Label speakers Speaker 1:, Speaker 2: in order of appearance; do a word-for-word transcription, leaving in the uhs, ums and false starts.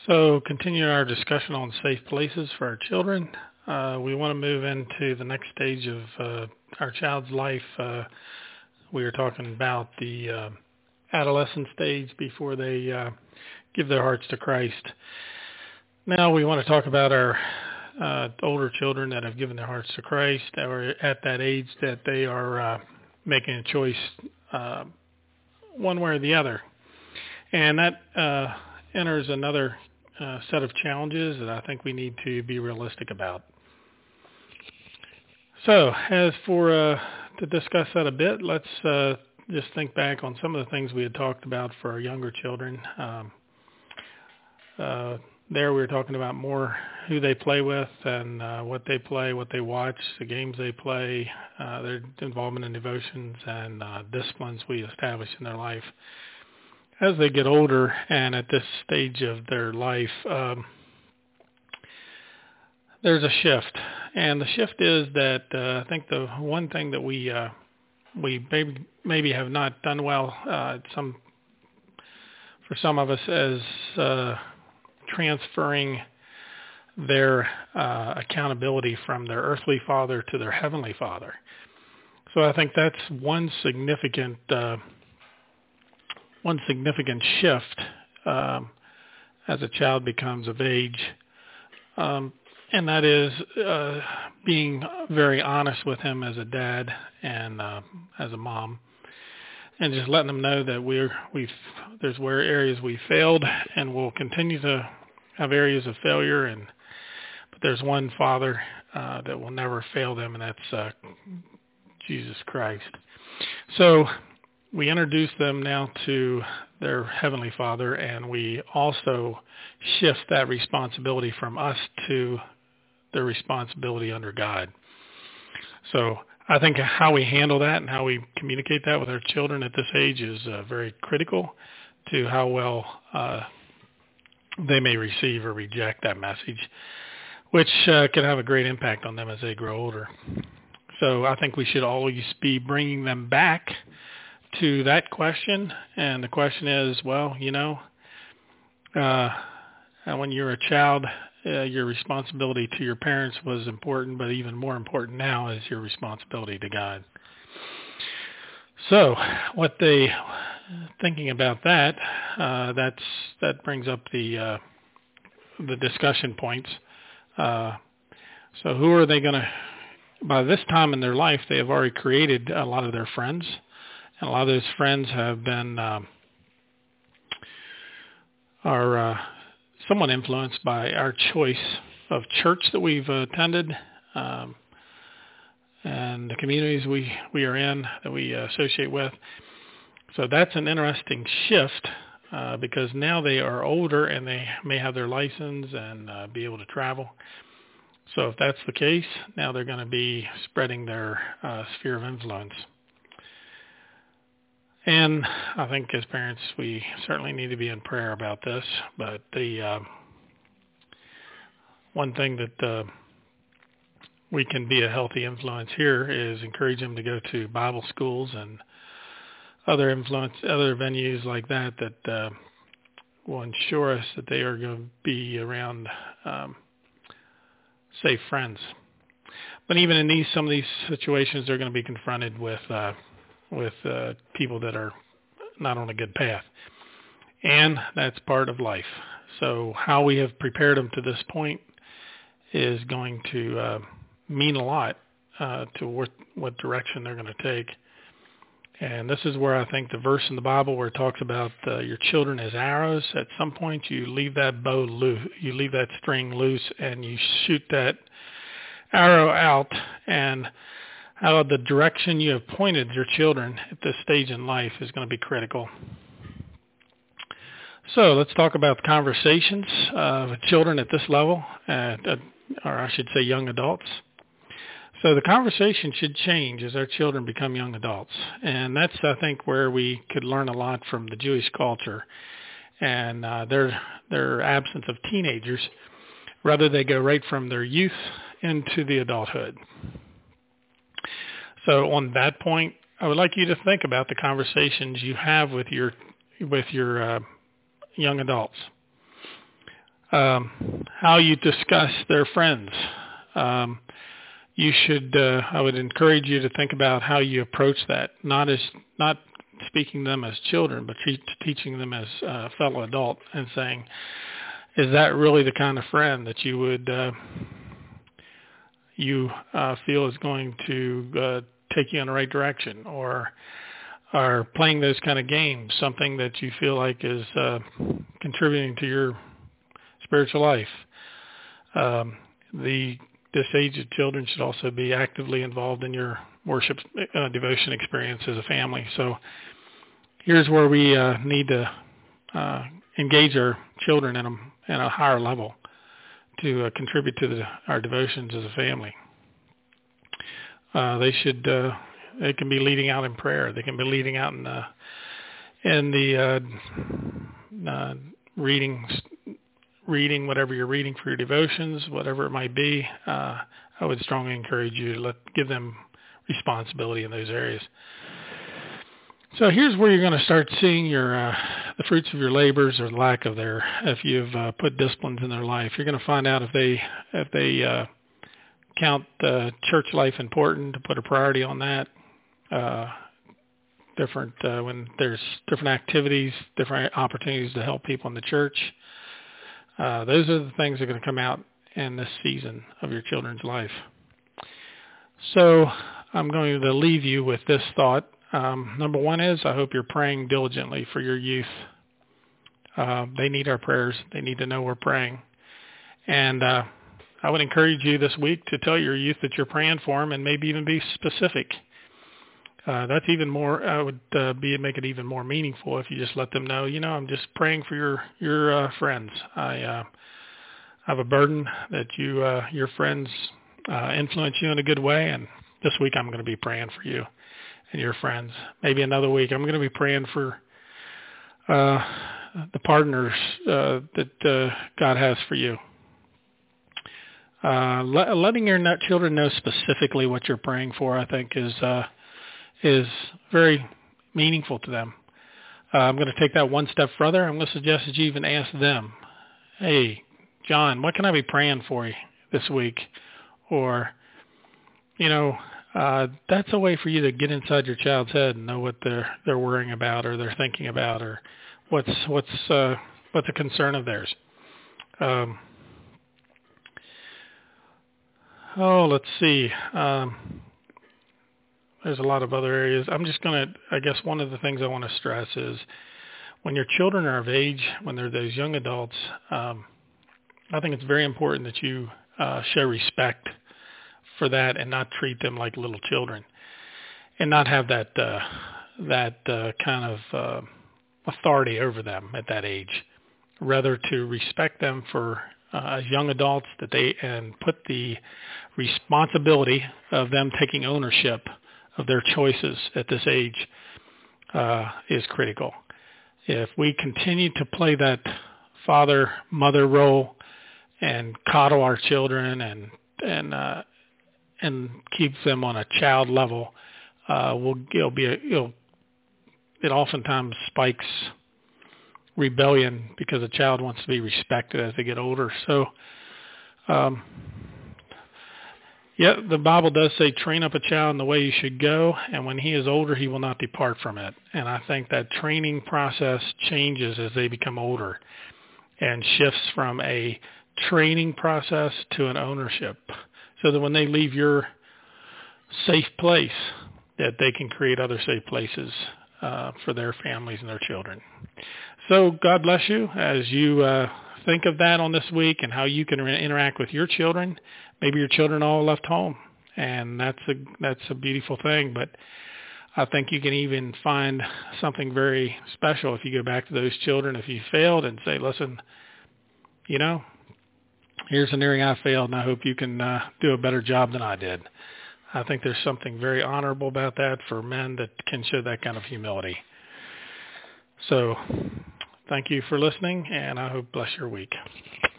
Speaker 1: So, continuing our discussion on safe places for our children, uh, we want to move into the next stage of uh, our child's life. Uh, we are talking about the uh, adolescent stage before they uh, give their hearts to Christ. Now we want to talk about our uh, older children that have given their hearts to Christ, or at that age that they are uh, making a choice uh, one way or the other. And that uh, enters another uh, set of challenges that I think we need to be realistic about. So, as for uh, to discuss that a bit, let's uh, just think back on some of the things we had talked about for our younger children. Um, uh, there we were talking about more who they play with and uh, what they play, what they watch, the games they play, uh, their involvement in devotions and uh, disciplines we establish in their life. As they get older and at this stage of their life, um, there's a shift. And the shift is that uh, I think the one thing that we uh, we maybe, maybe have not done well, uh, some for some of us, is uh, transferring their uh, accountability from their earthly father to their heavenly father. So I think that's one significant uh, one significant shift um, as a child becomes of age, um, and that is uh, being very honest with him as a dad and uh, as a mom, and just letting them know that we're we've there's where areas we failed, and we'll continue to have areas of failure, and but there's one Father uh, that will never fail them, and that's uh, Jesus Christ. So we introduce them now to their Heavenly Father, and we also shift that responsibility from us to their responsibility under God. So I think how we handle that and how we communicate that with our children at this age is uh, very critical to how well uh, they may receive or reject that message, which uh, can have a great impact on them as they grow older. So I think we should always be bringing them back to that question, and the question is, well, you know, uh, when you're a child, uh, your responsibility to your parents was important, but even more important now is your responsibility to God. So, what they thinking about that? Uh, that's that brings up the uh, the discussion points. Uh, so, who are they going to? By this time in their life, they have already created a lot of their friends. And a lot of those friends have been um, are uh, somewhat influenced by our choice of church that we've uh, attended um, and the communities we, we are in that we uh, associate with. So that's an interesting shift uh, because now they are older and they may have their license and uh, be able to travel. So if that's the case, now they're going to be spreading their uh, sphere of influence. And I think as parents, we certainly need to be in prayer about this. But the uh, one thing that uh, we can be a healthy influence here is encourage them to go to Bible schools and other influence, other venues like that that uh, will ensure us that they are going to be around um, safe friends. But even in these some of these situations, they're going to be confronted with. Uh, with uh, people that are not on a good path. And that's part of life. So how we have prepared them to this point is going to uh, mean a lot uh, to what, what direction they're going to take. And this is where I think the verse in the Bible where it talks about uh, your children as arrows, at some point you leave that bow loose, you leave that string loose and you shoot that arrow out, and how the direction you have pointed your children at this stage in life is going to be critical. So let's talk about conversations uh, with children at this level, uh, or I should say young adults. So the conversation should change as our children become young adults. And that's, I think, where we could learn a lot from the Jewish culture and uh, their their absence of teenagers. Rather, they go right from their youth into the adulthood. So on that point, I would like you to think about the conversations you have with your with your uh, young adults. Um, how you discuss their friends. Um, you should, uh, I would encourage you to think about how you approach that, not as, not speaking to them as children, but te- teaching them as a fellow adult and saying, is that really the kind of friend that you would, uh, you uh, feel is going to uh, take you in the right direction, or are playing those kind of games something that you feel like is uh, contributing to your spiritual life? Um, the this age of children should also be actively involved in your worship uh, devotion experience as a family. So here's where we uh, need to uh, engage our children in a, in a higher level to uh, contribute to the, our devotions as a family. Uh, they should uh, they can be leading out in prayer. They can be leading out in, uh, in the uh, uh, reading reading whatever you're reading for your devotions, whatever it might be. uh, I would strongly encourage you to let, give them responsibility in those areas. So here's where you're going to start seeing your uh, the fruits of your labors, or lack of there. If you've uh, put disciplines in their life, you're going to find out if they if they uh, count uh, church life important, to put a priority on that. Uh, different uh, when there's different activities, different opportunities to help people in the church. Uh, those are the things that are going to come out in this season of your children's life. So I'm going to leave you with this thought. Um, number one is, I hope you're praying diligently for your youth. Uh, they need our prayers. They need to know we're praying. And uh, I would encourage you this week to tell your youth that you're praying for them, and maybe even be specific. Uh, that's even more, I would uh, be make it even more meaningful if you just let them know, you know, I'm just praying for your, your uh, friends. I uh, have a burden that you, uh, your friends uh, influence you in a good way, and this week I'm going to be praying for you and your friends. Maybe another week I'm going to be praying for uh, the partners uh, that uh, God has for you. Uh, le- letting your children know specifically what you're praying for, I think, is uh, is very meaningful to them. Uh, I'm going to take that one step further. I'm going to suggest that you even ask them, hey, John, what can I be praying for you this week? Or, you know, uh, that's a way for you to get inside your child's head and know what they're they're worrying about, or they're thinking about, or what's what's uh, what's a concern of theirs. Um, oh, let's see. Um, There's a lot of other areas. I'm just going to, I guess one of the things I want to stress is when your children are of age, when they're those young adults, um, I think it's very important that you uh, show respect for that and not treat them like little children, and not have that uh, that uh, kind of uh, authority over them at that age. Rather, to respect them for uh, as young adults, that they and put the responsibility of them taking ownership of their choices at this age uh, is critical. If we continue to play that father-mother role and coddle our children and and uh, and keep them on a child level, uh, we'll it'll be a, it'll, it oftentimes spikes rebellion because a child wants to be respected as they get older. So. Um, Yeah, the Bible does say, train up a child in the way he should go, and when he is older, he will not depart from it. And I think that training process changes as they become older and shifts from a training process to an ownership, so that when they leave your safe place, that they can create other safe places uh, for their families and their children. So God bless you as you uh, think of that on this week and how you can re- interact with your children. Maybe your children all left home, and that's a that's a beautiful thing. But I think you can even find something very special if you go back to those children if you failed and say, listen, you know, here's an area I failed, and I hope you can uh, do a better job than I did. I think there's something very honorable about that for men that can show that kind of humility. So thank you for listening, and I hope bless your week.